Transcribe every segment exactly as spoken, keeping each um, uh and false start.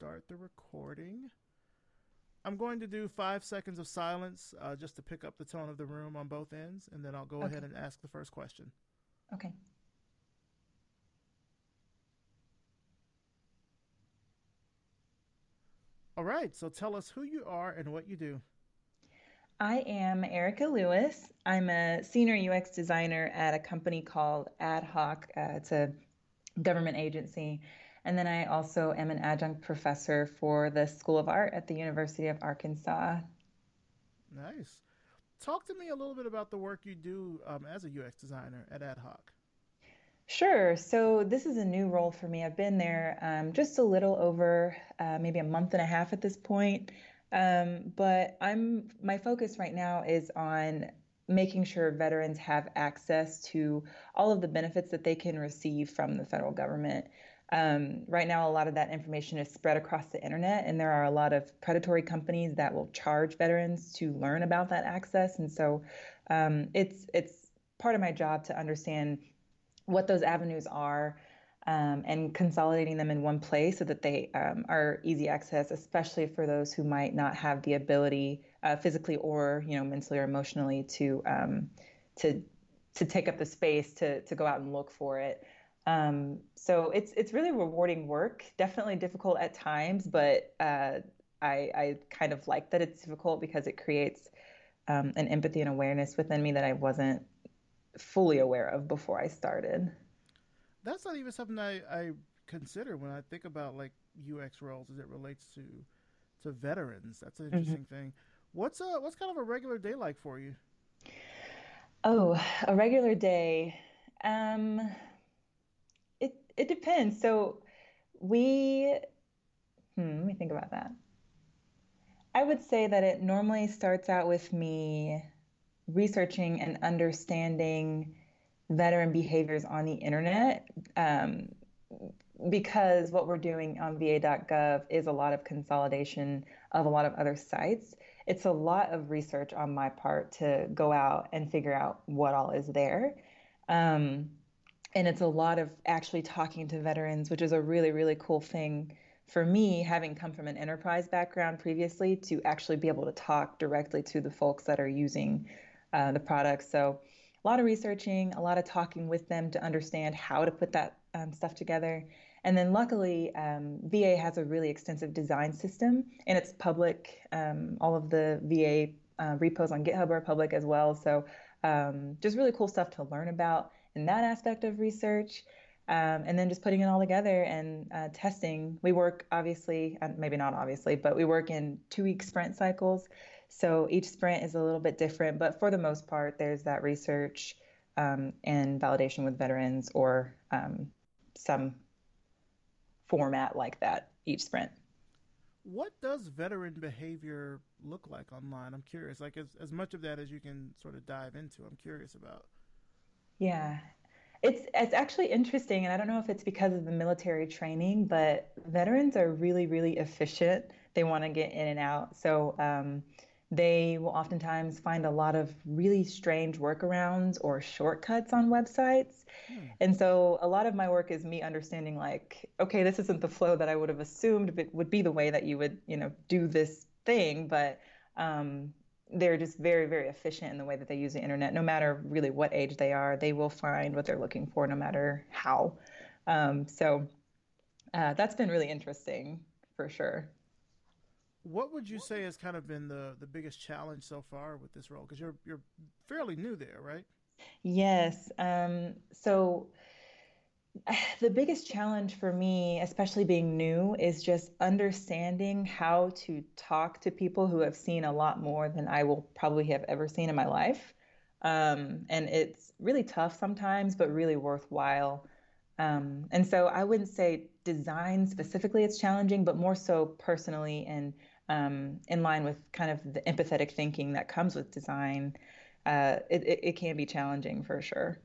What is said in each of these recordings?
start the recording. I'm going to do five seconds of silence uh, just to pick up the tone of the room on both ends, and then I'll go ahead Okay. and ask the first question. Okay. All right, so tell us who you are and what you do. I am Erica Lewis. I'm a senior U X designer at a company called Ad Hoc. Uh, it's a government agency. And then I also am an adjunct professor for the School of Art at the University of Arkansas. Nice. Talk to me a little bit about the work you do um, as a U X designer at Ad Hoc. Sure. So this is a new role for me. I've been there um, just a little over uh, maybe a month and a half at this point. Um, but I'm my focus right now is on making sure veterans have access to all of the benefits that they can receive from the federal government. Um, right now, a lot of that information is spread across the internet, and there are a lot of predatory companies that will charge veterans to learn about that access. And so, um, it's it's part of my job to understand what those avenues are, um, and consolidating them in one place so that they um, are easy access, especially for those who might not have the ability, uh, physically or you know mentally or emotionally, to um, to to take up the space to to go out and look for it. Um, so it's it's really rewarding work. Definitely difficult at times, but uh, I, I kind of like that it's difficult because it creates um, an empathy and awareness within me that I wasn't fully aware of before I started. That's not even something I, I consider when I think about like U X roles as it relates to to veterans. That's an Mhm. interesting thing. What's uh what's kind of a regular day like for you? Oh, a regular day. Um, it it depends. So we, hmm, let me think about that. I would say that it normally starts out with me researching and understanding veteran behaviors on the internet. Um, because what we're doing on V A dot gov is a lot of consolidation of a lot of other sites. It's a lot of research on my part to go out and figure out what all is there. Um, and it's a lot of actually talking to veterans, which is a really, really cool thing for me, having come from an enterprise background previously, to actually be able to talk directly to the folks that are using uh, the products. So a lot of researching, a lot of talking with them to understand how to put that um, stuff together. And then luckily, um, V A has a really extensive design system, and it's public. Um, all of the V A uh, repos on GitHub are public as well. So um, just really cool stuff to learn about in that aspect of research. Um, and then just putting it all together and uh, testing. We work obviously, uh, maybe not obviously, but we work in two week sprint cycles. So each sprint is a little bit different, but for the most part, there's that research um, and validation with veterans, or um, some format like that each sprint. What does veteran behavior look like online? I'm curious. Like as as much of that as you can sort of dive into. I'm curious about. Yeah. It's it's actually interesting, and I don't know if it's because of the military training, but veterans are really, really efficient. They want to get in and out. So um, they will oftentimes find a lot of really strange workarounds or shortcuts on websites. Hmm. And so a lot of my work is me understanding, like, okay, this isn't the flow that I would have assumed but would be the way that you would, you know, do this thing, but um, they're just very, very efficient in the way that they use the internet. No matter really what age they are, they will find what they're looking for, no matter how. Um, so uh, that's been really interesting for sure. What would you say has kind of been the the biggest challenge so far with this role? Because you're you're fairly new there, right? Yes. Um, so the biggest challenge for me, especially being new, is just understanding how to talk to people who have seen a lot more than I will probably have ever seen in my life. Um, and it's really tough sometimes, but really worthwhile. Um, and so I wouldn't say design specifically it's challenging, but more so personally, and um, in line with kind of the empathetic thinking that comes with design. Uh, it, it, it can be challenging for sure.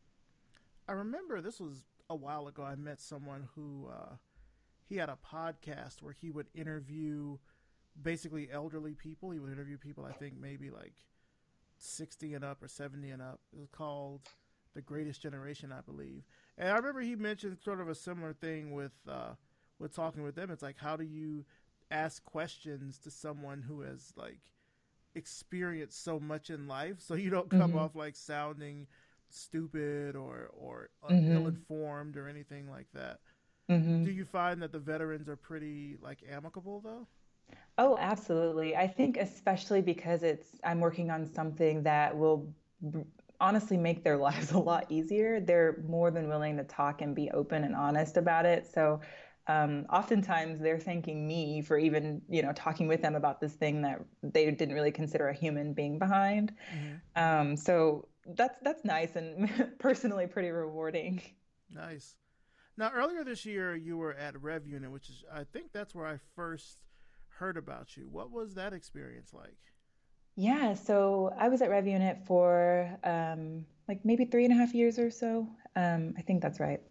I remember this was a while ago. I met someone who uh, he had a podcast where he would interview basically elderly people. He would interview people, I think maybe like sixty and up or seventy and up. It was called The Greatest Generation, I believe. And I remember he mentioned sort of a similar thing with uh, with talking with them, it's like, how do you ask questions to someone who has like experienced so much in life, so you don't come Hmm. off like sounding stupid or or uh, ill Hmm. informed or anything like that. Do Hmm. you find that the veterans are pretty like amicable though? Oh, absolutely. I think especially because it's I'm working on something that will b- honestly make their lives a lot easier. They're more than willing to talk and be open and honest about it. So, um, oftentimes they're thanking me for even, you know, talking with them about this thing that they didn't really consider a human being behind. Hmm. Um, so that's that's nice and personally pretty rewarding. Nice. Now, earlier this year, you were at Rev Unit, which is, I think that's where I first heard about you. What was that experience like? Yeah, so I was at Rev Unit for um, like maybe three and a half years or so. Um, I think that's right.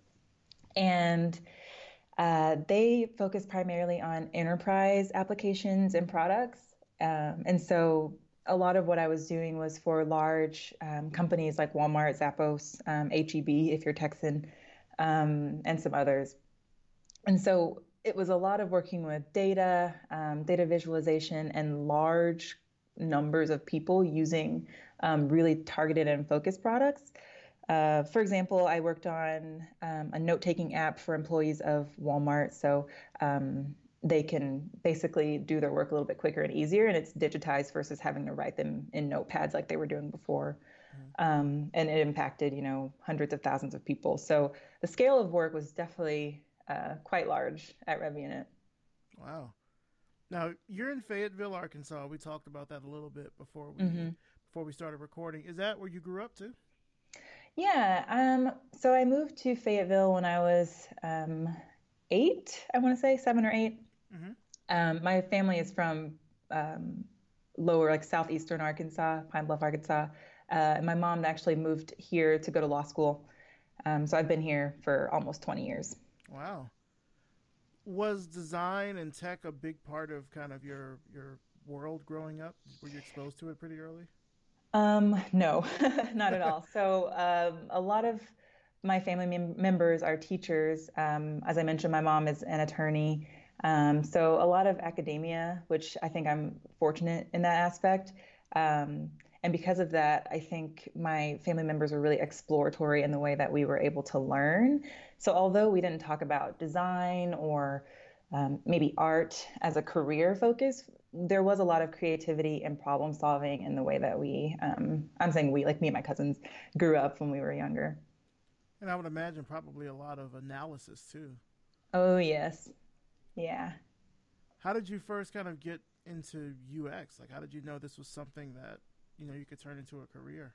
And uh, they focus primarily on enterprise applications and products. Um, and so a lot of what I was doing was for large um, companies like Walmart, Zappos, um, H E B, if you're Texan, um, and some others. And so it was a lot of working with data, um, data visualization, and large numbers of people using um, really targeted and focused products. Uh, for example, I worked on um, a note-taking app for employees of Walmart, so um, they can basically do their work a little bit quicker and easier, and it's digitized versus having to write them in notepads like they were doing before. Mhm. Um, and it impacted, you know, hundreds of thousands of people. So the scale of work was definitely uh, quite large at RevUnit. Wow. Now you're in Fayetteville, Arkansas. We talked about that a little bit before we Hmm. before we started recording. Is that where you grew up to? Yeah. Um, so I moved to Fayetteville when I was um, eight, I want to say seven or eight. Hmm. Um, my family is from um, lower, like southeastern Arkansas, Pine Bluff, Arkansas. Uh, and my mom actually moved here to go to law school. Um, so I've been here for almost twenty years. Wow. Was design and tech a big part of kind of your your world growing up? Were you exposed to it pretty early? Um, no, not at all. So, um, a lot of my family mem members are teachers. Um, as I mentioned, my mom is an attorney. Um, so, a lot of academia, which I think I'm fortunate in that aspect. Um, and because of that, I think my family members were really exploratory in the way that we were able to learn. So, although we didn't talk about design or um, maybe art as a career focus, there was a lot of creativity and problem solving in the way that we, um, I'm saying we, like me and my cousins, grew up when we were younger. And I would imagine probably a lot of analysis too. Oh, yes. Yeah. How did you first kind of get into U X? Like, how did you know this was something that you know you could turn into a career?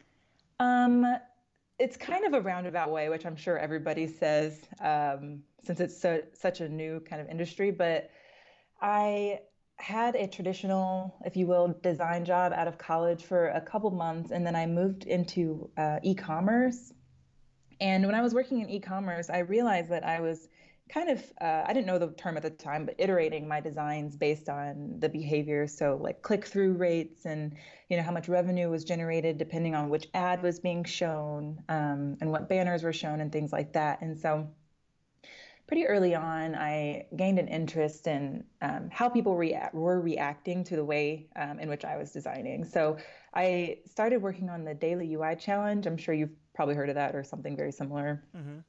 Um, it's kind of a roundabout way, which I'm sure everybody says, um, since it's so, such a new kind of industry, but I had a traditional, if you will, design job out of college for a couple months, and then I moved into uh, e-commerce. And when I was working in e-commerce, I realized that I was kind of, uh, I didn't know the term at the time, but iterating my designs based on the behavior. So like click-through rates and, you know, how much revenue was generated depending on which ad was being shown, um, and what banners were shown and things like that. And so pretty early on, I gained an interest in um, how people react, were reacting to the way um, in which I was designing. So I started working on the Daily U I Challenge. I'm sure you've probably heard of that or something very similar. Mm-hmm.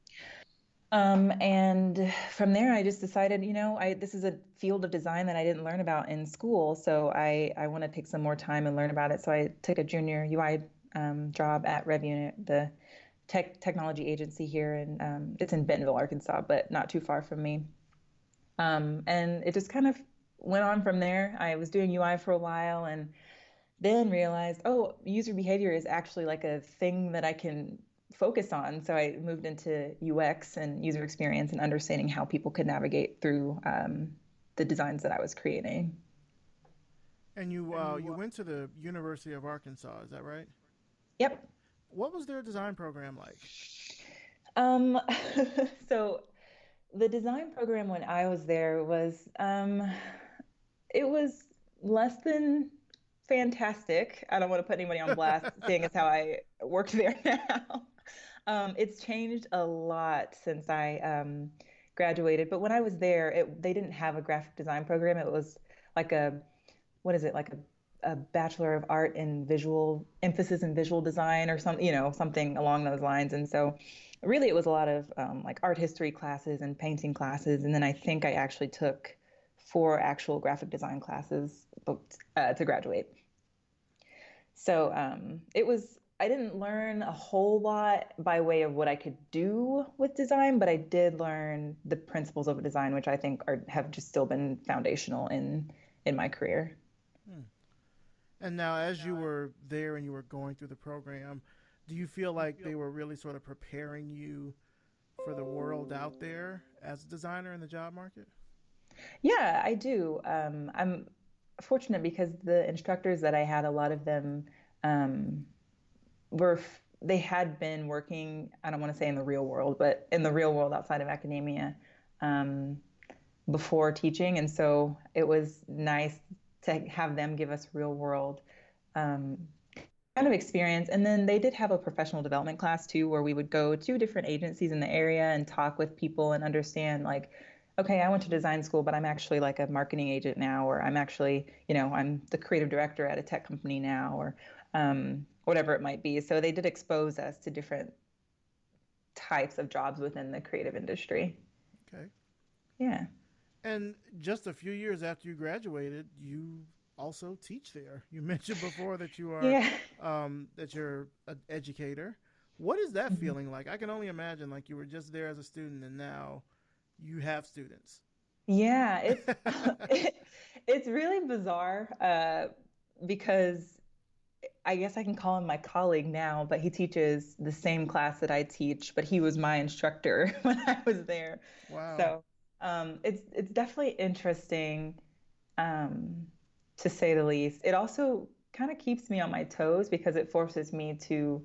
Um, and from there, I just decided, you know, I this is a field of design that I didn't learn about in school, so I I want to take some more time and learn about it. So I took a junior U I um, job at RevUnit, the tech technology agency here, and um, it's in Bentonville, Arkansas, but not too far from me. Um, and it just kind of went on from there. I was doing U I for a while, and then realized, oh, user behavior is actually like a thing that I can focus on. So I moved into U X and user experience and understanding how people could navigate through um, the designs that I was creating. And you uh, you went to the University of Arkansas, is that right? Yep. What was their design program like? Um, so the design program when I was there was um, it was less than fantastic. I don't want to put anybody on blast, seeing as how I worked there now. Um, it's changed a lot since I um, graduated. But when I was there, it, they didn't have a graphic design program. It was like a, what is it, like a, a Bachelor of Art in visual, emphasis in visual design or something, you know, something along those lines. And so really it was a lot of um, like art history classes and painting classes. And then I think I actually took four actual graphic design classes uh, to graduate. So um, it was, I didn't learn a whole lot by way of what I could do with design, but I did learn the principles of design, which I think are have just still been foundational in in my career. Hmm. And now, as you were there and you were going through the program, do you feel like they were really sort of preparing you for the world out there as a designer in the job market? Yeah, I do. Um, I'm fortunate because the instructors that I had, a lot of them um, were they had been working, I don't want to say in the real world, but in the real world outside of academia um, before teaching. And so it was nice to have them give us real world um, kind of experience. And then they did have a professional development class too, where we would go to different agencies in the area and talk with people and understand like, okay, I went to design school, but I'm actually like a marketing agent now, or I'm actually, you know, I'm the creative director at a tech company now, or um, whatever it might be. So they did expose us to different types of jobs within the creative industry. Okay. Yeah. And just a few years after you graduated, you also teach there. You mentioned before that you are Yeah. um, that you're an educator. What is that Mhm. feeling like? I can only imagine like you were just there as a student and now you have students. Yeah, it's it, it's really bizarre uh, because I guess I can call him my colleague now, but he teaches the same class that I teach, but he was my instructor when I was there. Wow. So um, it's it's definitely interesting, um, to say the least. It also kind of keeps me on my toes because it forces me to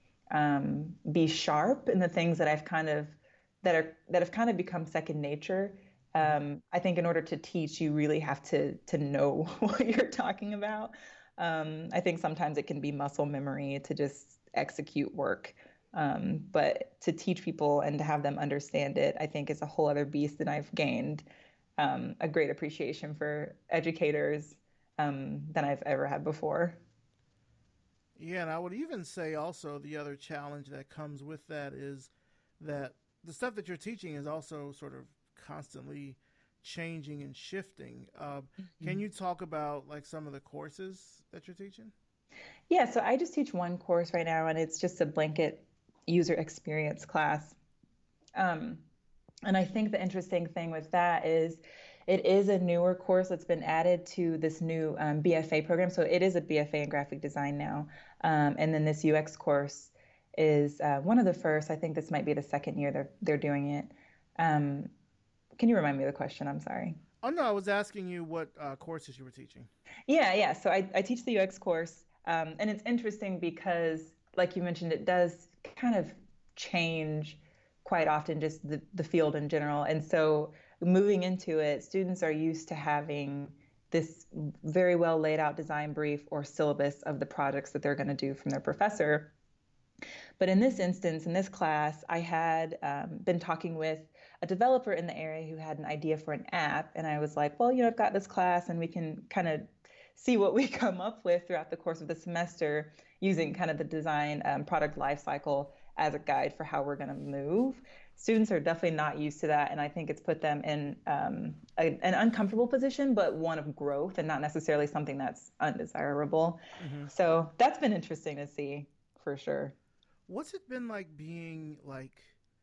um, be sharp in the things that I've kind of that are that have kind of become second nature. Hmm. Um, I think in order to teach, you really have to to know what you're talking about. Um, I think sometimes it can be muscle memory to just execute work. Um, but to teach people and to have them understand it, I think is a whole other beast, and I've gained um, a great appreciation for educators um, than I've ever had before. Yeah, and I would even say also the other challenge that comes with that is that the stuff that you're teaching is also sort of constantly changing and shifting. Uh, can you talk about like some of the courses that you're teaching? Yeah, so I just teach one course right now, and it's just a blanket user experience class. Um, and I think the interesting thing with that is it is a newer course that's been added to this new um, B F A program. So it is a B F A in graphic design now. Um, and then this U X course is uh, one of the first. I think this might be the second year they're they're doing it. Um, can you remind me of the question? I'm sorry. Oh no, I was asking you what uh, courses you were teaching. Yeah, yeah. So I, I teach the U X course, um, and it's interesting because, like you mentioned, it does kind of change quite often, just the, the field in general. And so moving into it, students are used to having this very well laid out design brief or syllabus of the projects that they're going to do from their professor. But in this instance, in this class, I had um, been talking with a developer in the area who had an idea for an app. And I was like, well, you know, I've got this class and we can kind of see what we come up with throughout the course of the semester using kind of the design um, product lifecycle as a guide for how we're going to move. Students are definitely not used to that. And I think it's put them in um, a, an uncomfortable position, but one of growth and not necessarily something that's undesirable. Hmm. So that's been interesting to see for sure. What's it been like being like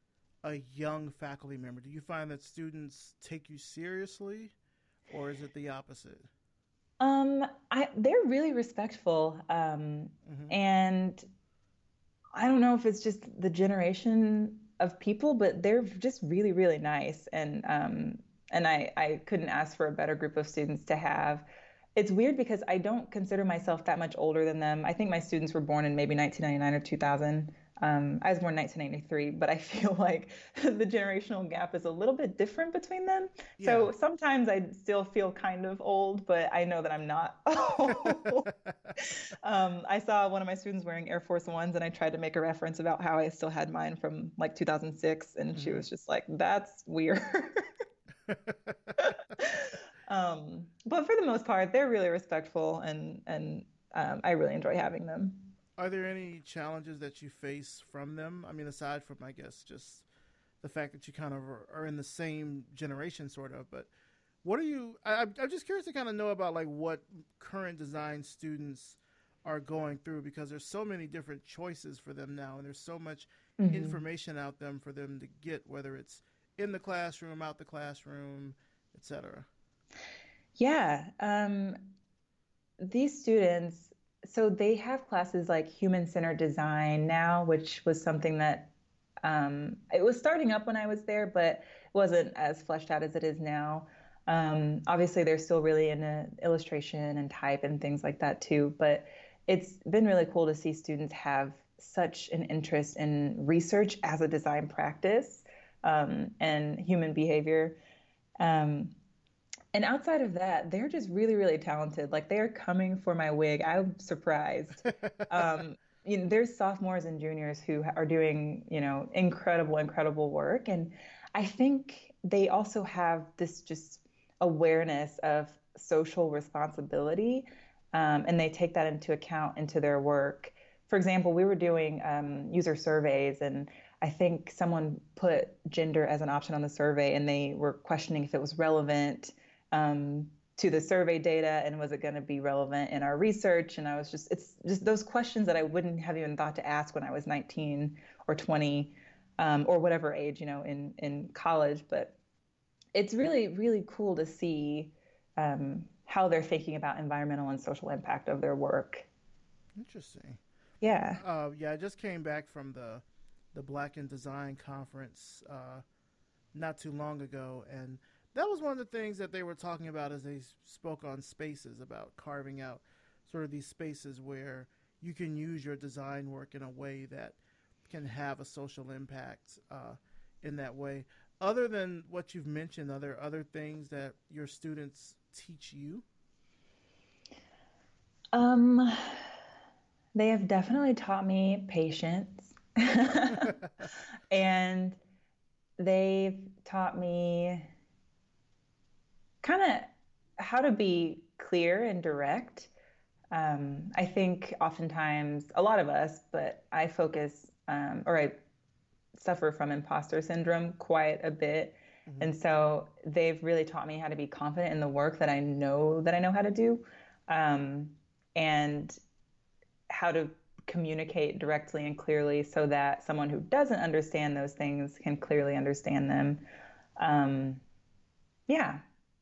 a young faculty member? Do you find that students take you seriously, or is it the opposite? Um, I they're really respectful. Um, Hmm. and I don't know if it's just the generation of people, but they're just really, really nice. And um, and I I couldn't ask for a better group of students to have. It's weird because I don't consider myself that much older than them. I think my students were born in maybe nineteen ninety-nine or two thousand. Um, I was born in nineteen ninety-three, but I feel like the generational gap is a little bit different between them. Yeah. So sometimes I still feel kind of old, but I know that I'm not old. Um, I saw one of my students wearing Air Force Ones, and I tried to make a reference about how I still had mine from like two thousand six, and she Hmm. was just like, "That's weird." Um, but for the most part, they're really respectful, and and um, I really enjoy having them. Are there any challenges that you face from them? I mean, aside from, I guess, just the fact that you kind of are, are in the same generation, sort of, but what are you? I, I'm I'm just curious to kind of know about like what current design students are going through because there's so many different choices for them now, and there's so much Hmm. information out them for them to get, whether it's in the classroom, out the classroom, et cetera. Yeah, um, these students, so they have classes like human-centered design now, which was something that um, it was starting up when I was there, but it wasn't as fleshed out as it is now. Um, obviously, they're still really into illustration and type and things like that too, but it's been really cool to see students have such an interest in research as a design practice um, and human behavior. Um, and outside of that, they're just really, really talented. Like they are coming for my wig. I'm surprised. Um, you know, there's sophomores and juniors who are doing, you know, incredible, incredible work. And I think they also have this just awareness of social responsibility. Um, and they take that into account into their work. For example, we were doing um, user surveys, and I think someone put gender as an option on the survey, and they were questioning if it was relevant um, to the survey data and was it going to be relevant in our research. And I was just, it's just those questions that I wouldn't have even thought to ask when I was nineteen or twenty um, or whatever age, you know, in, in college. But it's really, really cool to see um, how they're thinking about environmental and social impact of their work. Interesting. Yeah. Uh, yeah, I just came back from the the Black in Design conference uh, not too long ago, and that was one of the things that they were talking about as they spoke on spaces about carving out sort of these spaces where you can use your design work in a way that can have a social impact uh, in that way. Other than what you've mentioned, are there other things that your students teach you? Um, they have definitely taught me patience. And they've taught me kind of how to be clear and direct. Um, I think oftentimes, a lot of us, but I focus um, or I suffer from imposter syndrome quite a bit. Hmm. And so they've really taught me how to be confident in the work that I know that I know how to do, um, and how to communicate directly and clearly so that someone who doesn't understand those things can clearly understand them. Um, yeah.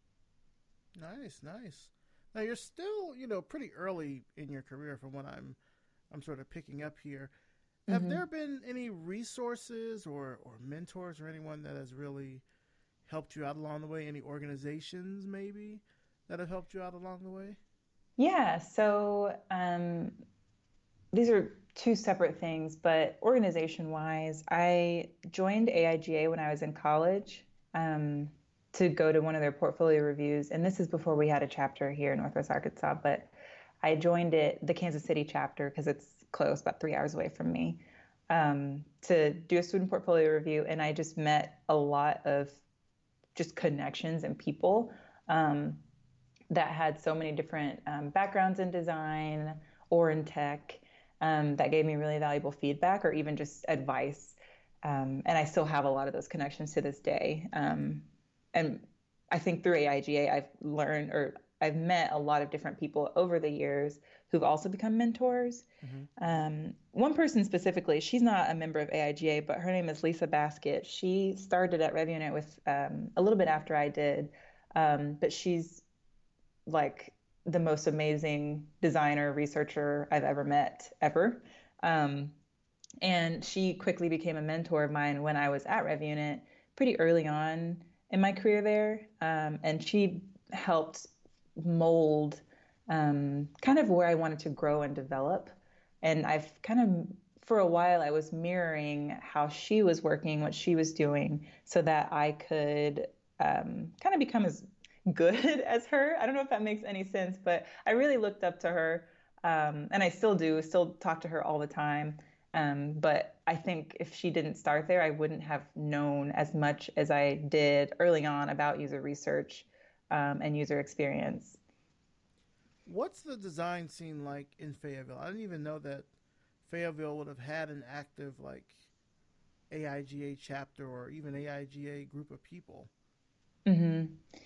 Nice, nice. Now you're still, you know, pretty early in your career from what I'm I'm sort of picking up here. Have there Hmm. been any resources or or mentors or anyone that has really helped you out along the way? Any organizations maybe that have helped you out along the way? Yeah. So um, these are two separate things, but organization wise, I joined A I G A when I was in college um, to go to one of their portfolio reviews. And this is before we had a chapter here in Northwest Arkansas, but I joined it, the Kansas City chapter, because it's close, about three hours away from me, um, to do a student portfolio review. And I just met a lot of just connections and people um, that had so many different um, backgrounds in design or in tech um, that gave me really valuable feedback or even just advice. Um, and I still have a lot of those connections to this day. Um, and I think through A I G A, I've learned or I've met a lot of different people over the years who've also become mentors. Hmm. Um, one person specifically, she's not a member of A I G A, but her name is Lisa Baskett. She started at RevUnit with um, a little bit after I did, um, but she's like the most amazing designer, researcher I've ever met, ever. Um, and she quickly became a mentor of mine when I was at RevUnit pretty early on in my career there. Um, and she helped mold um, kind of where I wanted to grow and develop. And I've kind of for a while, I was mirroring how she was working, what she was doing, so that I could um, kind of become as good as her. I don't know if that makes any sense, but I really looked up to her, um, and I still do, still talk to her all the time. Um, but I think if she didn't start there, I wouldn't have known as much as I did early on about user research um, and user experience. What's the design scene like in Fayetteville? I didn't even know that Fayetteville would have had an active like A I G A chapter or even A I G A group of people. hmm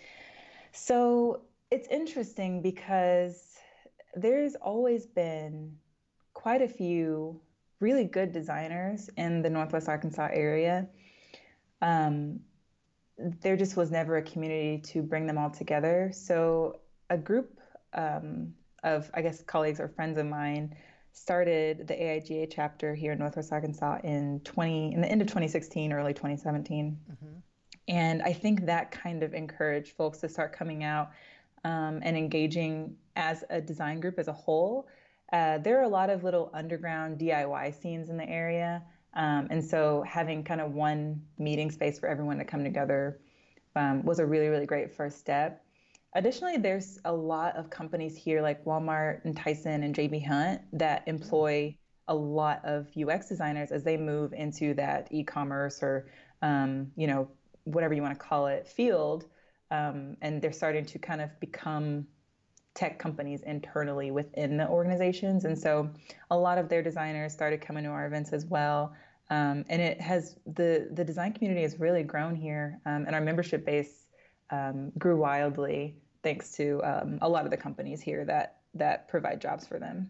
So it's interesting because there's always been quite a few really good designers in the Northwest Arkansas area. Um, there just was never a community to bring them all together. So a group um, of, I guess, colleagues or friends of mine started the A I G A chapter here in Northwest Arkansas in twenty in the end of twenty sixteen, early twenty seventeen. Hmm. And I think that kind of encouraged folks to start coming out um, and engaging as a design group as a whole. Uh, there are a lot of little underground D I Y scenes in the area. Um, and so having kind of one meeting space for everyone to come together um, was a really, really great first step. Additionally, there's a lot of companies here like Walmart and Tyson and J B. Hunt that Mm. employ a lot of U X designers as they move into that e-commerce or um, you know, whatever you want to call it field. Um, and they're starting to kind of become tech companies internally within the organizations. And so a lot of their designers started coming to our events as well. Um, and it has the the design community has really grown here, um, and our membership base um, grew wildly thanks to um, a lot of the companies here that that provide jobs for them.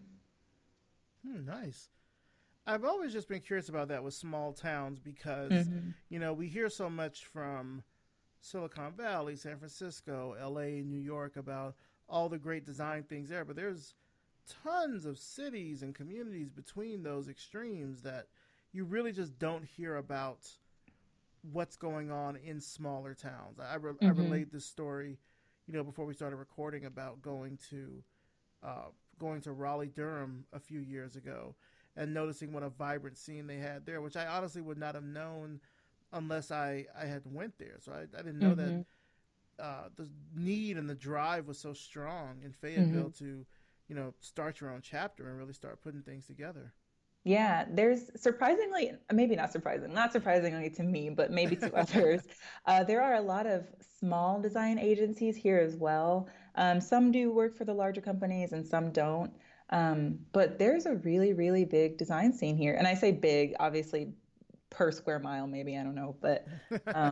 Hmm, nice. I've always just been curious about that with small towns because, Mm-hmm. you know, we hear so much from Silicon Valley, San Francisco, L A, New York about all the great design things there, but there's tons of cities and communities between those extremes that you really just don't hear about what's going on in smaller towns. I, re- I Mm-hmm. relayed this story, you know, before we started recording about going to uh, going to Raleigh, Durham a few years ago, and noticing what a vibrant scene they had there, which I honestly would not have known unless I I had went there. So I, I didn't know that Mm-hmm. uh, the need and the drive was so strong in Mm-hmm. Fayetteville to, you know, start your own chapter and really start putting things together. Yeah, there's surprisingly, maybe not surprising, not surprisingly to me, but maybe to others, uh, there are a lot of small design agencies here as well. Um, some do work for the larger companies and some don't. Um, but there's a really, really big design scene here. And I say big, obviously per square mile, maybe, I don't know, but um,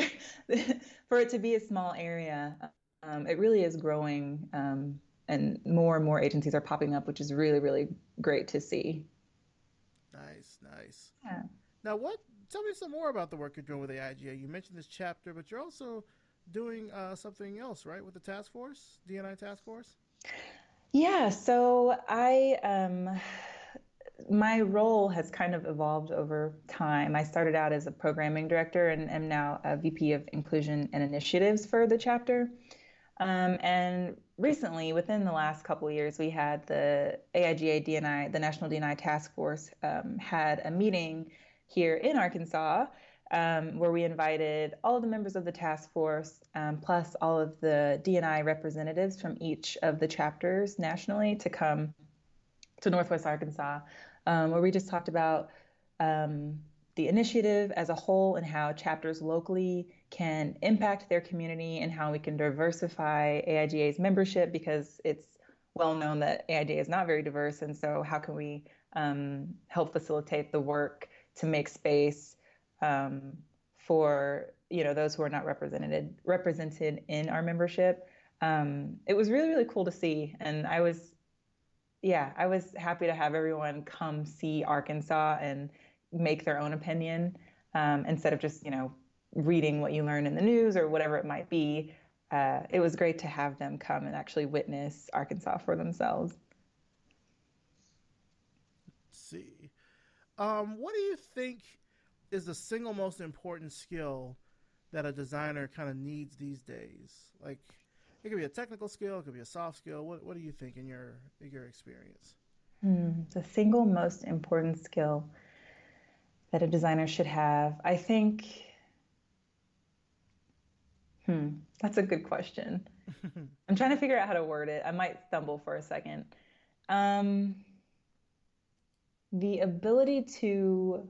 for it to be a small area, um, it really is growing. Um, and more and more agencies are popping up, which is really, really great to see. Nice, nice. Yeah. Now, what? Tell me some more about the work you're doing with A I G A. You mentioned this chapter, but you're also doing uh, something else, right, with the task force, D and I task force. Yeah, so I um my role has kind of evolved over time. I started out as a programming director and am now a V P of Inclusion and Initiatives for the chapter. Um, and recently, within the last couple of years, we had the A I G A D and I, the National D and I Task Force, um, had a meeting here in Arkansas um, where we invited all of the members of the task force, um, plus all of the D and I representatives from each of the chapters nationally to come to Northwest Arkansas, um, where we just talked about um, the initiative as a whole and how chapters locally can impact their community and how we can diversify A I G A's membership because it's well known that A I G A is not very diverse. And so, how can we um, help facilitate the work to make space um, for you know those who are not represented represented in our membership? Um, it was really really cool to see, and I was yeah, I was happy to have everyone come see Arkansas and make their own opinion um, instead of just, you know, reading what you learn in the news or whatever it might be. Uh, it was great to have them come and actually witness Arkansas for themselves. Let's see. Um, what do you think is the single most important skill that a designer kind of needs these days? Like, it could be a technical skill, it could be a soft skill. What What do you think in your in your experience? Hmm, the single most important skill that a designer should have. I think, hmm, that's a good question. I'm trying to figure out how to word it. I might stumble for a second. Um, the ability to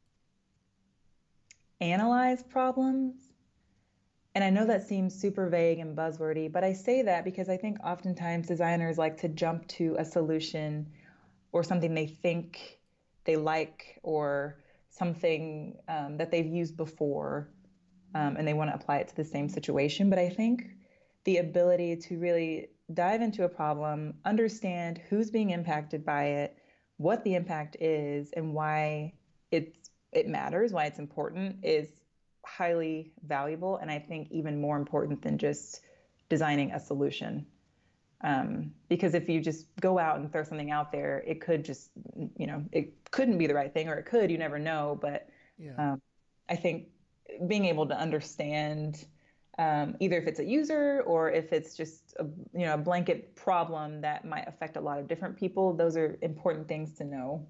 analyze problems. And I know that seems super vague and buzzwordy, but I say that because I think oftentimes designers like to jump to a solution or something they think they like or something um, that they've used before um, and they want to apply it to the same situation. But I think the ability to really dive into a problem, understand who's being impacted by it, what the impact is, and why it's it matters, why it's important, is highly valuable, and I think even more important than just designing a solution. Um, because if you just go out and throw something out there, it could just, you know, it couldn't be the right thing, or it could, you never know. But Yeah. um, I think being able to understand um, either if it's a user or if it's just a, you know, a blanket problem that might affect a lot of different people, those are important things to know.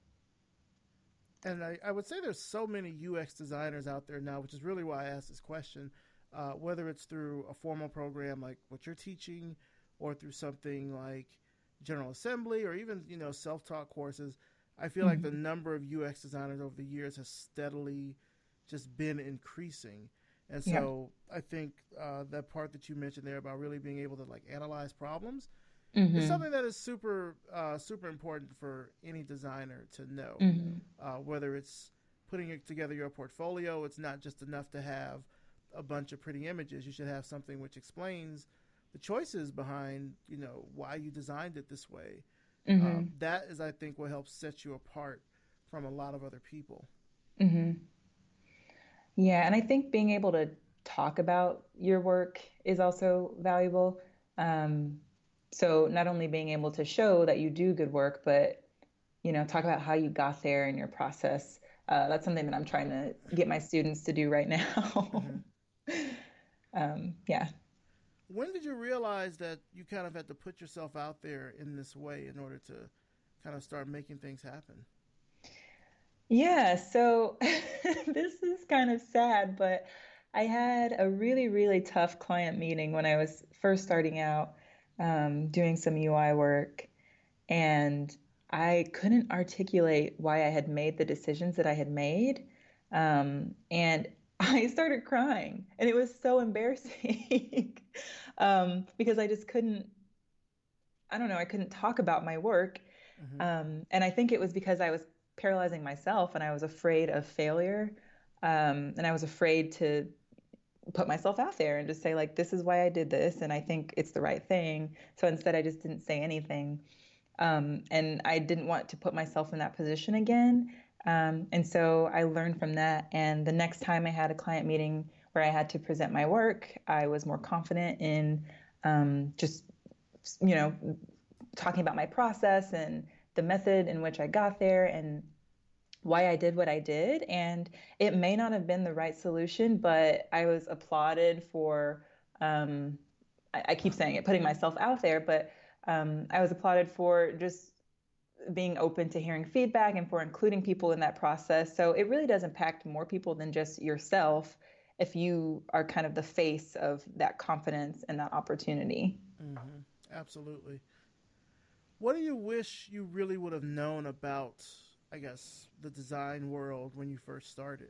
And I, I would say there's so many U X designers out there now, which is really why I asked this question. Uh, whether it's through a formal program like what you're teaching, or through something like General Assembly, or even you know self-taught courses, I feel like the Mm-hmm. number of U X designers over the years has steadily just been increasing. And Yeah. so I think uh, that part that you mentioned there about really being able to like analyze problems is Mm-hmm. something that is super uh, super important for any designer to know. Mm-hmm. Uh, whether it's putting together your portfolio, it's not just enough to have a bunch of pretty images. You should have something which explains the choices behind you know why you designed it this way. Uh, Mm-hmm. that is, I think, what helps set you apart from a lot of other people. Mm-hmm. Yeah, and I think being able to talk about your work is also valuable. Um, so not only being able to show that you do good work, but you know, talk about how you got there in your process. Uh, that's something that I'm trying to get my students to do right now. Hmm. um, yeah. When did you realize that you kind of had to put yourself out there in this way in order to kind of start making things happen? Yeah, so this is kind of sad, but I had a really, really tough client meeting when I was first starting out um, doing some U I work. And I couldn't articulate why I had made the decisions that I had made. Um, and I started crying, and it was so embarrassing um, because I just couldn't, I don't know, I couldn't talk about my work. Hmm. Um, and I think it was because I was paralyzing myself and I was afraid of failure. Um, and I was afraid to put myself out there and just say, like, this is why I did this. And I think it's the right thing. So instead, I just didn't say anything. Um, and I didn't want to put myself in that position again. Um, and so I learned from that. And the next time I had a client meeting where I had to present my work, I was more confident in um, just, you know, talking about my process and the method in which I got there and why I did what I did. And it may not have been the right solution, but I was applauded for, um, I, I keep saying it, putting myself out there, but um, I was applauded for just being open to hearing feedback and for including people in that process. So it really does impact more people than just yourself if you are kind of the face of that confidence and that opportunity. Hmm. Absolutely. What do you wish you really would have known about, I guess, the design world when you first started?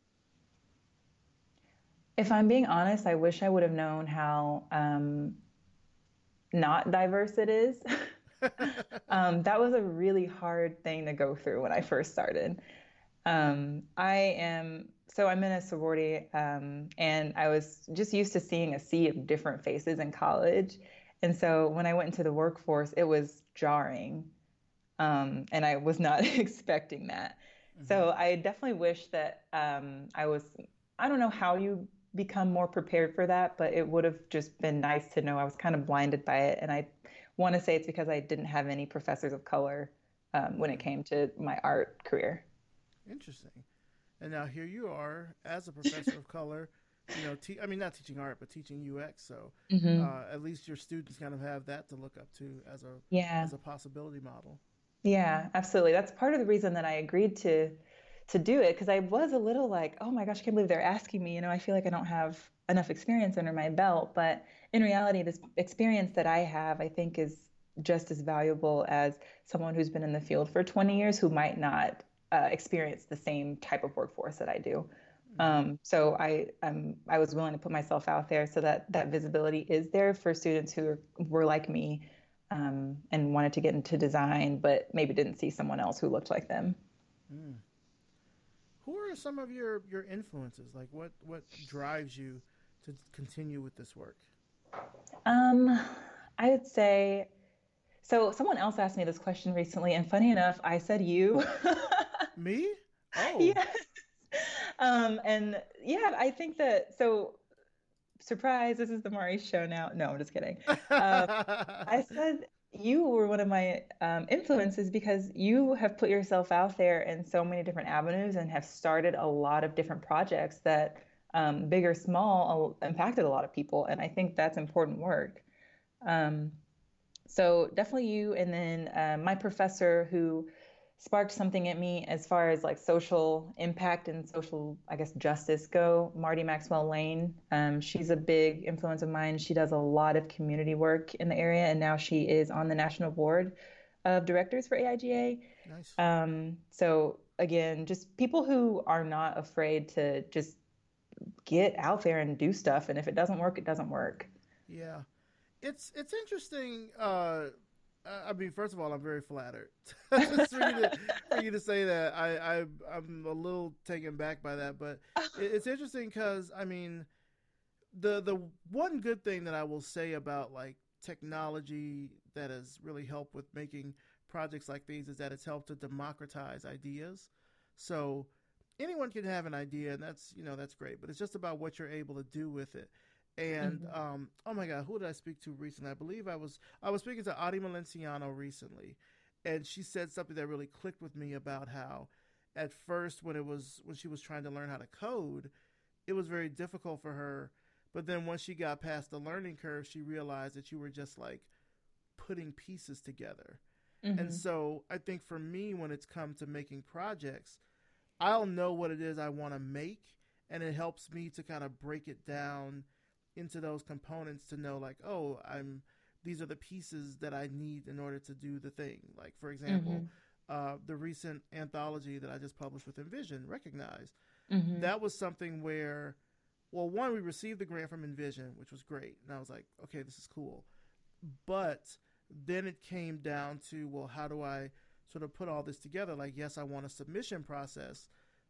If I'm being honest, I wish I would have known how um, not diverse it is. um, that was a really hard thing to go through when I first started. Um, I am so I'm in a sorority, um, and I was just used to seeing a sea of different faces in college. And so when I went into the workforce, it was jarring, um, and I was not expecting that. Hmm. So I definitely wish that um, I was. I don't know how you become more prepared for that, but it would have just been nice to know I was kind of blinded by it. And I want to say it's because I didn't have any professors of color um, when it Mm, came to my art career. interesting. And now here you are as a professor of color, you know, te- I mean, not teaching art, but teaching U X. So Hmm. uh, at least your students kind of have that to look up to as a Yeah. as a possibility model. Yeah, absolutely. That's part of the reason that I agreed to to do it because I was a little like, oh my gosh, I can't believe they're asking me. You know, I feel like I don't have enough experience under my belt. But in reality, this experience that I have, I think, is just as valuable as someone who's been in the field for twenty years who might not uh, experience the same type of workforce that I do. Hmm. Um, so I um, I was willing to put myself out there so that that visibility is there for students who are, were like me um, and wanted to get into design, but maybe didn't see someone else who looked like them. Mm. Who are some of your your influences? Like, what what drives you to continue with this work? Um, I would say so. Someone else asked me this question recently, and funny enough, I said you. Me? Oh. Yes. Um, and yeah, I think that so. Surprise! This is the Maurice show now. No, I'm just kidding. Um, I said you were one of my um, influences because you have put yourself out there in so many different avenues and have started a lot of different projects that, um, big or small, impacted a lot of people. And I think that's important work. Um, so definitely you, and then uh, my professor who sparked something at me as far as like social impact and social, I guess, justice go. Marty Maxwell Lane. Um, she's a big influence of mine. She does a lot of community work in the area, and now she is on the national board of directors for A I G A. Nice. Um, so again, just people who are not afraid to just get out there and do stuff, and if it doesn't work, it doesn't work. Yeah. It's it's interesting. Uh, I mean, first of all, I'm very flattered just for you to for you to say that. I, I I'm a little taken back by that, but it, it's interesting because I mean, the the one good thing that I will say about like technology that has really helped with making projects like these is that it's helped to democratize ideas. So anyone can have an idea, and that's you know that's great. But it's just about what you're able to do with it. And Mhm. um, oh my God, who did I speak to recently? I believe I was I was speaking to Adi Malenciano recently, and she said something that really clicked with me about how, at first, when it was when she was trying to learn how to code, it was very difficult for her. But then once she got past the learning curve, she realized that you were just like putting pieces together. And Mhm. so I think for me, when it's come to making projects, I'll know what it is I want to make, and it helps me to kind of break it down into those components to know like, oh, I'm these are the pieces that I need in order to do the thing. Like for example, Mhm. uh, the recent anthology that I just published with Envision, Recognize, Mhm. that was something where, well, one, we received the grant from Envision, which was great, and I was like, okay, this is cool. But then it came down to, well, how do I sort of put all this together? Like, yes, I want a submission process,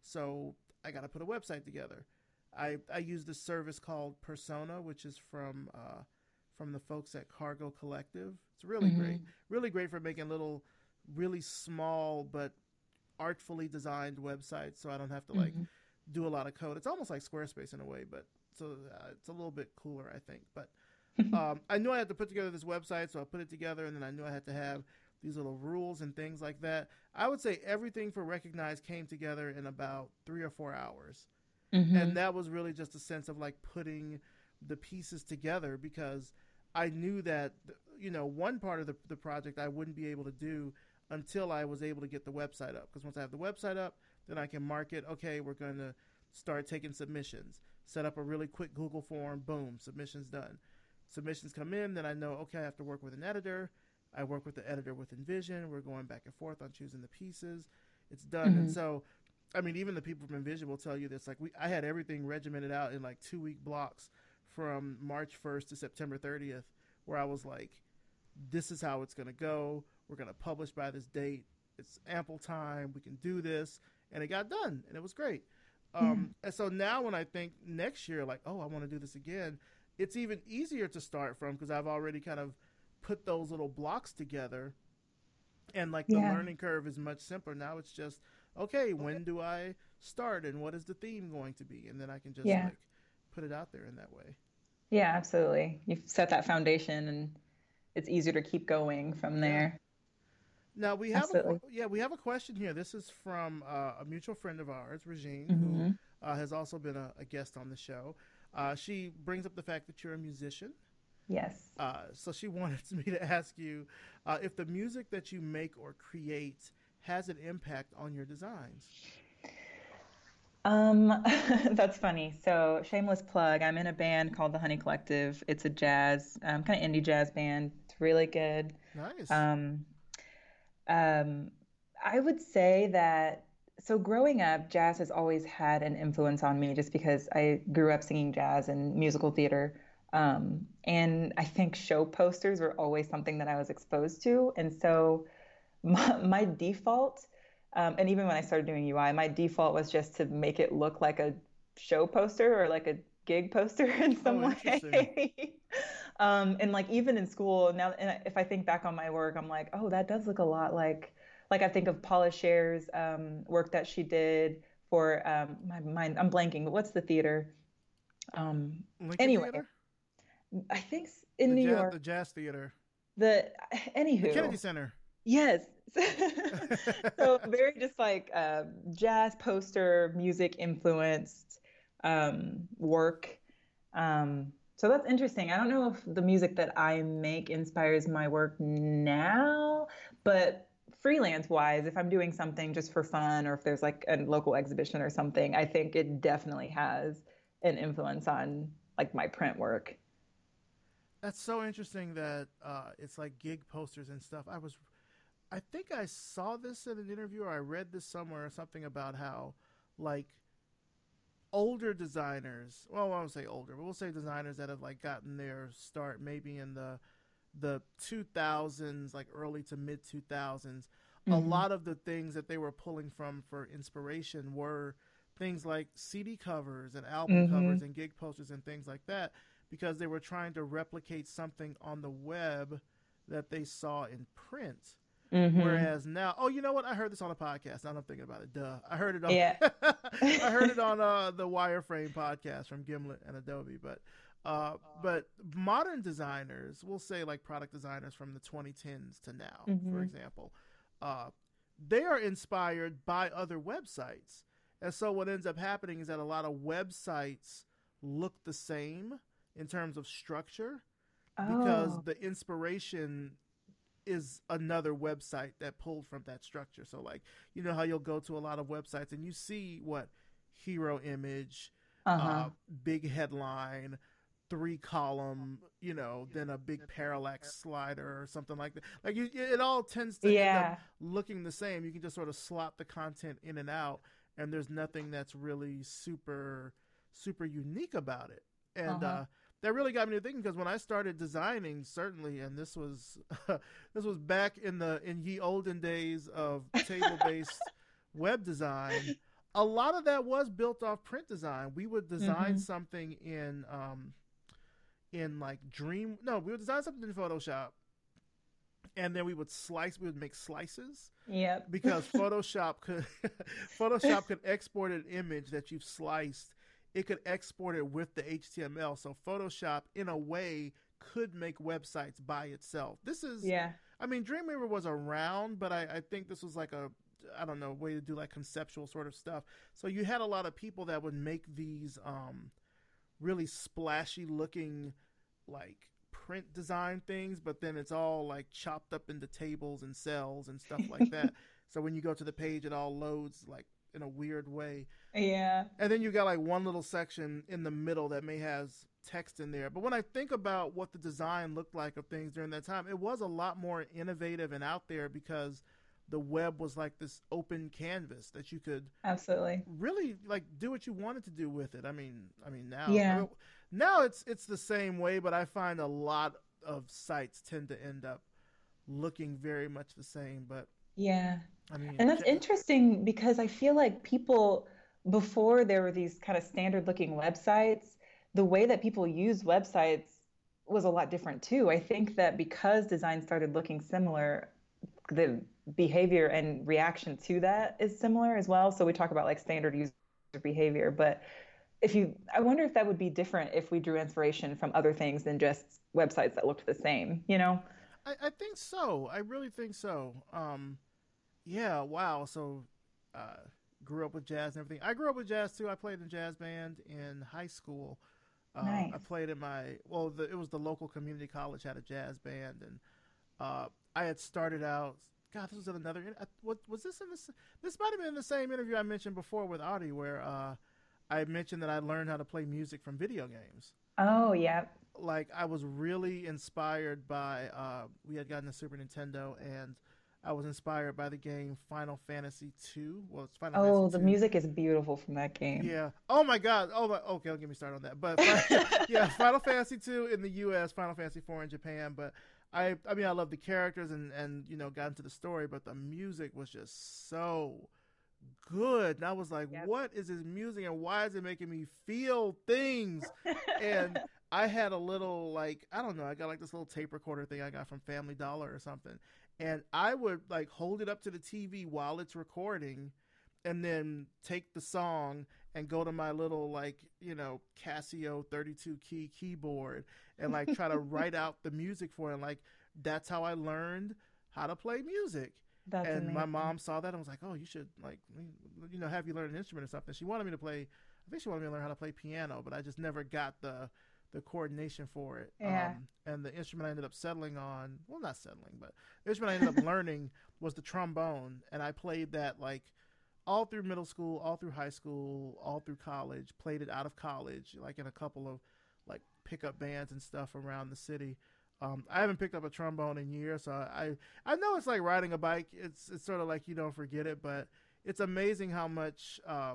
so I got to put a website together. I I use this service called Persona, which is from uh, from the folks at Cargo Collective. It's really great, Mhm. really great for making little, really small but artfully designed websites. So I don't have to like Mhm. do a lot of code. It's almost like Squarespace in a way, but so uh, it's a little bit cooler, I think. But um, I knew I had to put together this website, so I put it together, and then I knew I had to have these little rules and things like that. I would say everything for Recognize came together in about three or four hours, and Mhm. that was really just a sense of like putting the pieces together because I knew that you know one part of the, the project I wouldn't be able to do until I was able to get the website up, because once I have the website up, then I can market, okay, we're going to start taking submissions, set up a really quick Google form, boom, submissions done. Submissions come in, then I know, okay, I have to work with an editor. I work with the editor with Envision. We're going back and forth on choosing the pieces. It's done. And Mhm. so I mean, even the people from Envision will tell you this. Like, we, I had everything regimented out in like two week blocks from March first to September thirtieth, where I was like, this is how it's going to go. We're going to publish by this date. It's ample time. We can do this. And it got done, and it was great. Yeah. Um, and so now when I think next year, like, oh, I want to do this again, it's even easier to start from because I've already kind of put those little blocks together, and like the Yeah. learning curve is much simpler. Now it's just, okay, when do I start and what is the theme going to be? And then I can just Yeah. like put it out there in that way. Yeah, absolutely. You've set that foundation and it's easier to keep going from Yeah. there. Now we have a Absolutely. yeah we have a question here. This is from uh, a mutual friend of ours, Regine, who Hmm. uh, has also been a, a guest on the show. Uh, she brings up the fact that you're a musician. Yes. Uh, so she wanted me to ask you uh, if the music that you make or create has an impact on your designs. Um, that's funny. So, shameless plug. I'm in a band called the Honey Collective. It's a jazz, um, kind of indie jazz band. It's really good. Nice. Um, um, I would say that so growing up, jazz has always had an influence on me just because I grew up singing jazz and musical theater. Um, and I think show posters were always something that I was exposed to. And so my, my default, um, and even when I started doing U I, my default was just to make it look like a show poster or like a gig poster in some Oh, interesting. way. Um, and like even in school now, and if I think back on my work, I'm like, oh, that does look a lot like, like I think of Paula Scher's um, work that she did for um, my mind. I'm blanking, but what's the theater? Um, Lincoln anyway, Theater, I think in the New jazz, York, the Jazz Theater, the the Kennedy anywho, Center. yes. So very just like uh, jazz poster, music influenced um, work. Um, so that's interesting. I don't know if the music that I make inspires my work now, but freelance wise, if I'm doing something just for fun or if there's like a local exhibition or something, I think it definitely has an influence on like my print work. That's so interesting that uh, it's like gig posters and stuff. I was, I think I saw this in an interview or I read this somewhere or something about how, like, older designers. Well, I won't say older, but we'll say designers that have like gotten their start maybe in the the two thousands, like early to mid two thousands. A Hmm. lot of the things that they were pulling from for inspiration were things like C D covers and album covers Hmm. and gig posters and things like that because they were trying to replicate something on the web that they saw in print. Hmm. Whereas now, oh, you know what? I heard this on a podcast. Now I'm thinking about it. Duh, I heard it on, Yeah. I heard it on uh, the Wireframe podcast from Gimlet and Adobe. But, uh, but modern designers, we'll say like product designers from the twenty tens to now, for Hmm. example, uh, they are inspired by other websites, and so what ends up happening is that a lot of websites look the same in terms of structure because Oh. the inspiration is another website that pulled from that structure. So like, you know how you'll go to a lot of websites and you see what hero image, Uh-huh. uh, big headline, three column, you know, then a big parallax slider or something like that. Like you, it all tends to end up Yeah. looking the same. You can just sort of slot the content in and out, and there's nothing that's really super, super unique about it. And Uh-huh. uh, that really got me to thinking because when I started designing, certainly, and this was this was back in the in ye olden days of table based web design. A lot of that was built off print design. We would design Hmm. something in um, in like Dream. No, we would design something in Photoshop, and then we would slice. We would make slices Yep. because Photoshop could Photoshop could export an image that you've sliced. It could export it with the H T M L. So Photoshop, in a way, could make websites by itself. This is, Yeah. I mean, Dreamweaver was around, but I, I think this was like a, I don't know, way to do like conceptual sort of stuff. So you had a lot of people that would make these um, really splashy looking like print design things, but then it's all like chopped up into tables and cells and stuff like that. So when you go to the page, it all loads like in a weird way. Yeah. And then you got like one little section in the middle that may has text in there. But when I think about what the design looked like of things during that time, it was a lot more innovative and out there because the web was like this open canvas that you could Absolutely. really like do what you wanted to do with it. I mean, I mean now, I Yeah. mean, now it's it's the same way, but I find a lot of sites tend to end up looking very much the same. But Yeah. I mean, And that's interesting because I feel like people, before there were these kind of standard looking websites, the way that people use websites was a lot different too. I think that because design started looking similar, the behavior and reaction to that is similar as well. So we talk about like standard user behavior, but if you, I wonder if that would be different if we drew inspiration from other things than just websites that looked the same, you know? I, I think so. I really think so. Um, Yeah, wow. So, uh, grew up with jazz and everything. I grew up with jazz too. I played in jazz band in high school. Uh, I Nice. played in my well, the, it was the local community college had a jazz band, and uh, I had started out. God, this was in another. I, what was this in this? This might have been in the same interview I mentioned before with Audie, where uh, I mentioned that I learned how to play music from video games. Oh, yeah. Like I was really inspired by. Uh, we had gotten a Super Nintendo, and I was inspired by the game Final Fantasy two. Well, it's Final Fantasy Oh, the two. music is beautiful from that game. Yeah. Oh my God. Oh my. Okay, don't get me started on that. But yeah, Final Fantasy two in the U S, Final Fantasy four in Japan. But I, I mean, I love the characters and and you know got into the story, but the music was just so good. And I was like, Yep. what is this music, and why is it making me feel things? And I had a little like I don't know. I got like this little tape recorder thing I got from Family Dollar or something, and I would like hold it up to the T V while it's recording and then take the song and go to my little like you know Casio thirty-two key keyboard and like try to write out the music for it. And, like that's how I learned how to play music. That's And my amazing. mom saw that and was like, "Oh, you should like you know have you learn an instrument or something." She wanted me to play. I think she wanted me to learn how to play piano, but I just never got the the coordination for it. Yeah. Um, and the instrument I ended up settling on, well, not settling, but the instrument I ended up learning was the trombone, and I played that like all through middle school, all through high school, all through college. Played it out of college, like in a couple of like pickup bands and stuff around the city. Um, I haven't picked up a trombone in years, so I I know it's like riding a bike. It's it's sort of like you don't forget it, but it's amazing how much um,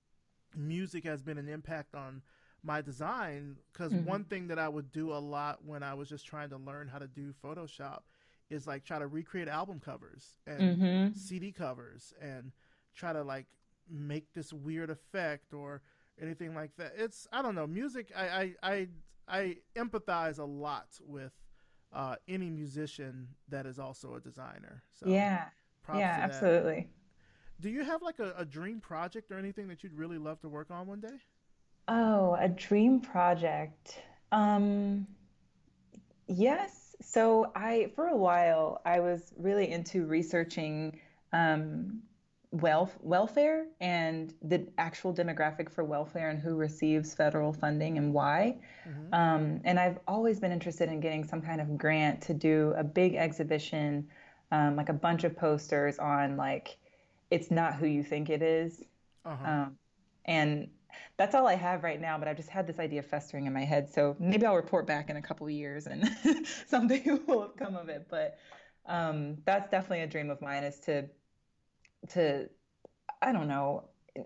music has been an impact on my design. Because Hmm. one thing that I would do a lot when I was just trying to learn how to do Photoshop is like try to recreate album covers and Hmm. C D covers and try to like make this weird effect or anything like that. It's I don't know music. I I I, I empathize a lot with uh, any musician that is also a designer. So Yeah. props Yeah, to that. absolutely. Do you have like a, a dream project or anything that you'd really love to work on one day? Oh, a dream project. Um, yes. So I, for a while, I was really into researching um, wealth, welfare and the actual demographic for welfare and who receives federal funding and why. Mm-hmm. Um, and I've always been interested in getting some kind of grant to do a big exhibition, um, like a bunch of posters on like, it's not who you think it is. Uh huh. Um, and that's all I have right now, but I've just had this idea festering in my head. So maybe I'll report back in a couple of years and something will have come of it. But um, that's definitely a dream of mine is to to I don't know,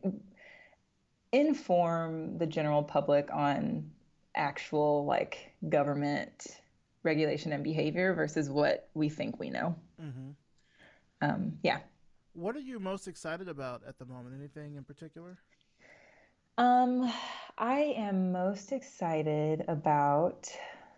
inform the general public on actual like government regulation and behavior versus what we think we know. Mm-hmm. Um, yeah. What are you most excited about at the moment? Anything in particular? Um, I am most excited about,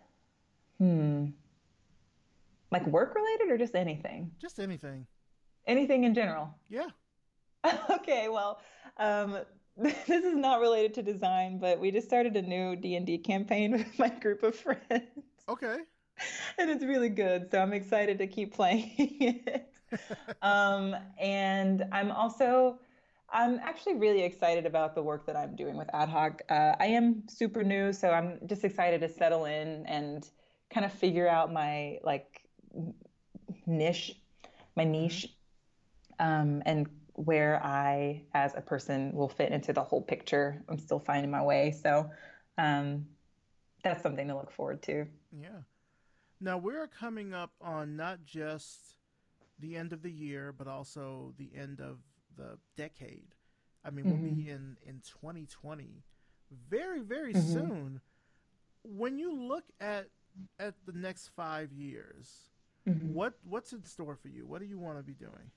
hmm, like work related or just anything? Just anything. Anything in general. Yeah. Okay, well, um, this is not related to design, but we just started a new D and D campaign with my group of friends, Okay. and it's really good, so I'm excited to keep playing it. Um, and I'm also, I'm actually really excited about the work that I'm doing with Ad Hoc. Uh, I am super new, so I'm just excited to settle in and kind of figure out my like niche, my Mm-hmm. niche, um, and where I, as a person, will fit into the whole picture. I'm still finding my way, so um, that's something to look forward to. Yeah. Now we're coming up on not just the end of the year, but also the end of the decade. I mean, we'll Hmm. be in in twenty twenty very very Hmm. soon. When you look at at the next five years, Hmm. what what's in store for you? What do you want to be doing?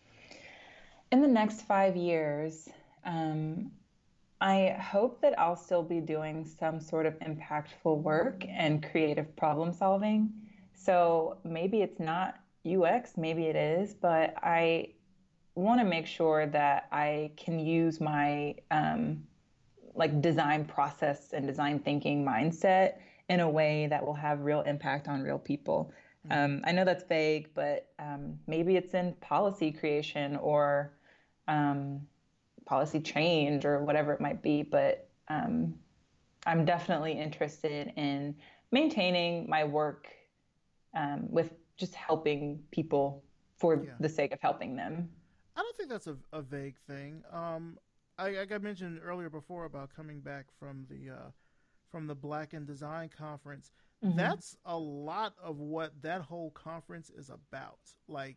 In the next five years, um, I hope that I'll still be doing some sort of impactful work and creative problem solving. So maybe it's not U X, maybe it is, but I want to make sure that I can use my um, like design process and design thinking mindset in a way that will have real impact on real people. Mm-hmm. Um, I know that's vague, but um, maybe it's in policy creation or um, policy change or whatever it might be. But um, I'm definitely interested in maintaining my work um, with just helping people for Yeah. the sake of helping them. I don't think that's a, a vague thing. Um, I, like I mentioned earlier before about coming back from the uh, from the Black in Design conference. Hmm. That's a lot of what that whole conference is about. Like,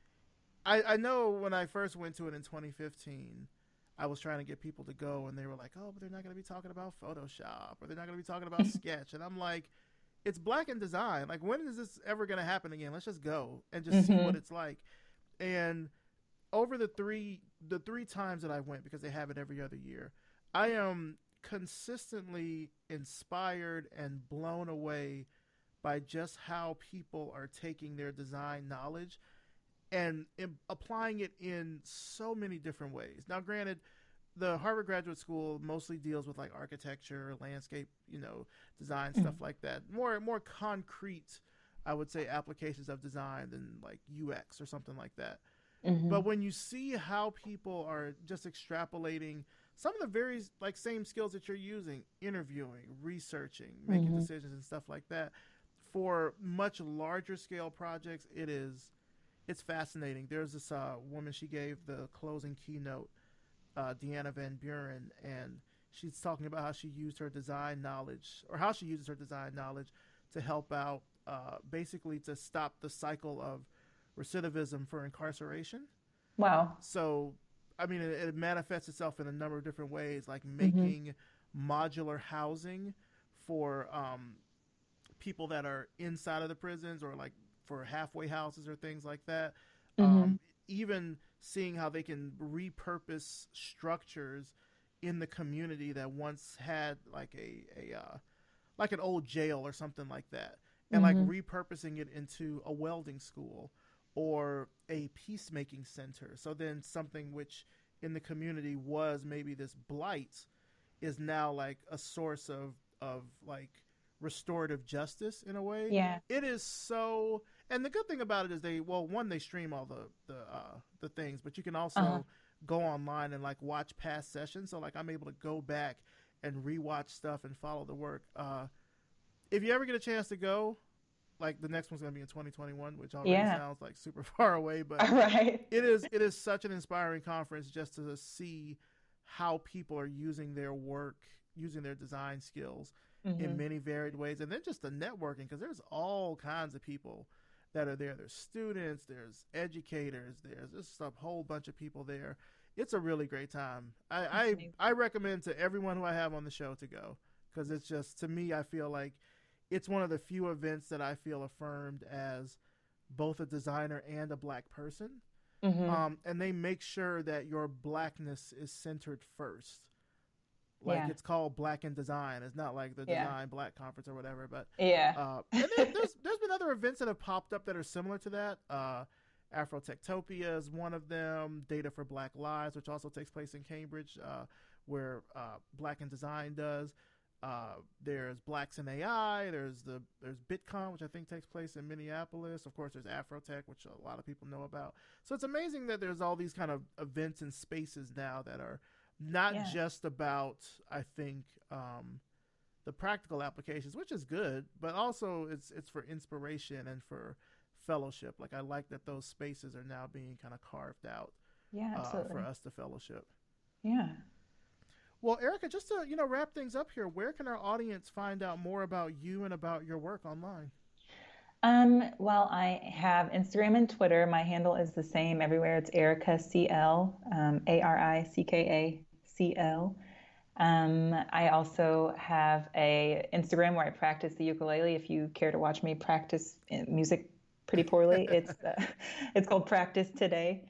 I, I know when I first went to it in twenty fifteen, I was trying to get people to go, and they were like, "Oh, but they're not going to be talking about Photoshop, or they're not going to be talking about Sketch," and I'm like, "It's Black in Design. Like, when is this ever going to happen again? Let's just go and just see what Hmm. it's like." And over the three the three times that I went, because they have it every other year, I am consistently inspired and blown away by just how people are taking their design knowledge and in, applying it in so many different ways. Now, granted, the Harvard Graduate School mostly deals with like architecture, landscape, you know, design, stuff like that. More more concrete, I would say, applications of design than like U X or something like that. But Hmm. when you see how people are just extrapolating some of the very like same skills that you're using, interviewing, researching, making Hmm. decisions and stuff like that, for much larger scale projects, it is it's fascinating. There's this uh, woman, she gave the closing keynote, uh, Deanna Van Buren, and she's talking about how she used her design knowledge, or how she uses her design knowledge to help out, uh, basically to stop the cycle of recidivism for incarceration. Wow. So, I mean, it, it manifests itself in a number of different ways, like Hmm. making modular housing for um, people that are inside of the prisons, or like for halfway houses or things like that. Hmm. Um, Even seeing how they can repurpose structures in the community that once had like a, a uh, like an old jail or something like that, and like Hmm. repurposing it into a welding school or a peacemaking center. So then something which in the community was maybe this blight is now like a source of of like restorative justice in a way. Yeah. It is so, and the good thing about it is they, well, one, they stream all the the uh the things, but you can Uh-huh. also go online and like watch past sessions. So like I'm able to go back and rewatch stuff and follow the work. Uh if you ever get a chance to go, like the next one's gonna be in twenty twenty-one, which already Yeah. sounds like super far away, but All right. it is it is such an inspiring conference just to see how people are using their work, using their design skills in Hmm. many varied ways, and then just the networking, because there's all kinds of people that are there. There's students, there's educators, there's just a whole bunch of people there. It's a really great time. I That's I, amazing. I recommend to everyone who I have on the show to go, because it's just, to me, I feel like it's one of the few events that I feel affirmed as both a designer and a black person. Hmm. Um, and they make sure that your blackness is centered first. Like, Yeah. it's called Black in Design. It's not like the Yeah. Design Black Conference or whatever. But Yeah. uh, and there, there's there's been other events that have popped up that are similar to that. Uh, Afrotectopia is one of them. Data for Black Lives, which also takes place in Cambridge, uh, where uh, Black in Design does. Uh, there's Blacks in A I. There's the there's BitCon, which I think takes place in Minneapolis. Of course, there's Afrotech, which a lot of people know about. So it's amazing that there's all these kind of events and spaces now that are not Yeah. just about, I think, um, the practical applications, which is good, but also it's it's for inspiration and for fellowship. Like, I like that those spaces are now being kind of carved out Yeah, uh, for absolutely. us to fellowship. Yeah. Well, Erica, just to you know wrap things up here, where can our audience find out more about you and about your work online? Um, well, I have Instagram and Twitter. My handle is the same everywhere. It's Erica C L, um, A R I C K A C L. Um, I also have a Instagram where I practice the ukulele. If you care to watch me practice uh, music pretty poorly, it's uh, it's called Practice Today.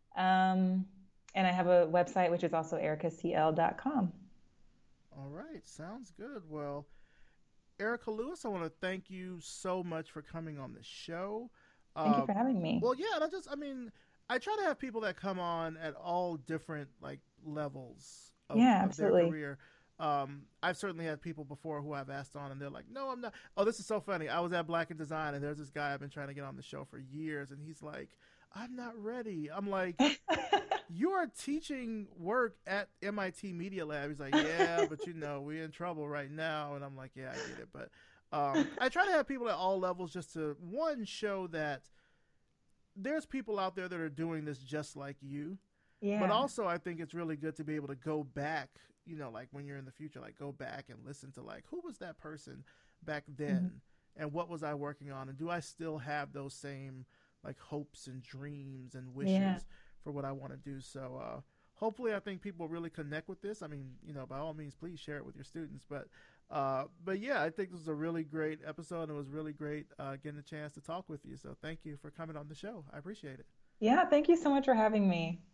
Um, and I have a website which is also erica c l dot com. All right, sounds good. Well, Erica Lewis, I want to thank you so much for coming on the show. Thank you Uh, for having me. well, yeah, and I just, I mean, I try to have people that come on at all different like levels of Yeah, of their absolutely. career. Um, I've certainly had people before who I've asked on, and they're like, "No, I'm not." Oh, this is so funny. I was at Black in Design, and there's this guy I've been trying to get on the show for years, and he's like, I'm not ready. I'm like, you are teaching work at M I T Media Lab. He's like, yeah, but you know, we're in trouble right now. And I'm like, yeah, I get it. But um, I try to have people at all levels just to, one, show that there's people out there that are doing this just like you. But Yeah. also, I think it's really good to be able to go back, you know, like when you're in the future, like go back and listen to like, who was that person back Hmm. then? And what was I working on? And do I still have those same like hopes and dreams and Yeah. wishes for what I want to do? So, uh, hopefully, I think people really connect with this. I mean, you know, by all means, please share it with your students. But, uh, but yeah, I think this was a really great episode. It was really great uh, getting a chance to talk with you. So, thank you for coming on the show. I appreciate it. Yeah. Thank you so much for having me.